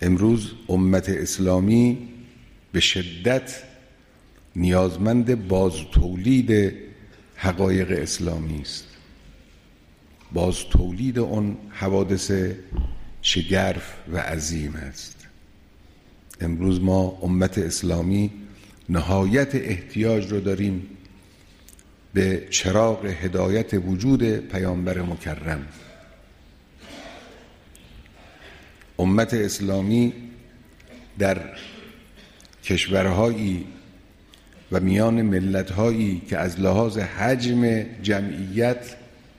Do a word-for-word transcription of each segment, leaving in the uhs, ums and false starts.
امروز امت اسلامی به شدت نیازمند باز تولید حقایق اسلامی است، باز تولید اون حوادث شگرف و عظیم است. امروز ما امت اسلامی نهایت احتیاج رو داریم به چراغ هدایت وجود پیامبر مکرم. امت اسلامی در کشورهایی و میان ملتهایی که از لحاظ حجم جمعیت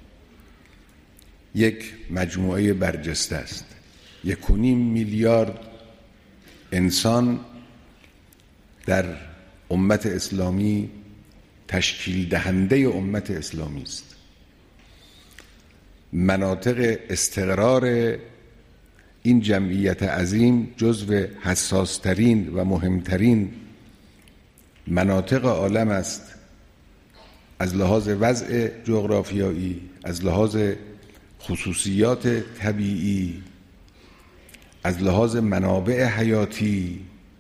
یک مجموعه برجسته است، یک و نیم میلیارد انسان در امت اسلامی تشکیل دهنده امت اسلامی است. مناطق استقرار این جمعیت عظیم جزو حساسترین و مهمترین مناطق عالم است، از لحاظ وضع جغرافیایی، از لحاظ خصوصیات طبیعی، از لحاظ منابع حیاتی.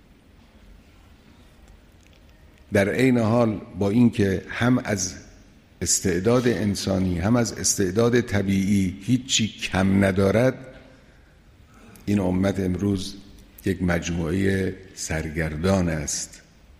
در عین حال با اینکه هم از استعداد انسانی هم از استعداد طبیعی هیچی کم ندارد، این امت امروز یک مجموعه سرگردان است.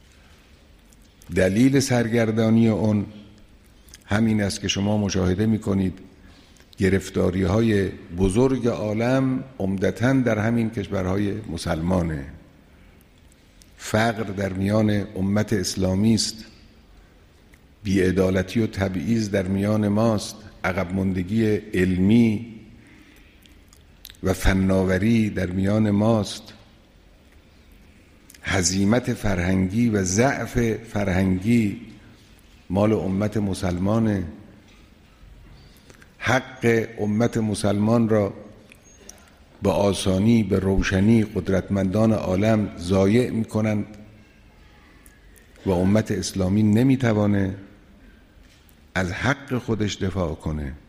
دلیل سرگردانی اون همین است که شما مشاهده می‌کنید گرفتاری‌های بزرگ عالم عمدتاً در همین کشورهای مسلمانه. فقر در میان امت اسلامی است، بی‌عدالتی و تبعیض در میان ماست، عقب ماندگی علمی و فناوری در میان ماست، هزیمت فرهنگی و ضعف فرهنگی مال امت مسلمانه. حق امت مسلمان را به آسانی به روشنی قدرتمندان عالم ضایع می‌کنند و امت اسلامی نمی‌توانه از حق خودش دفاع کنه.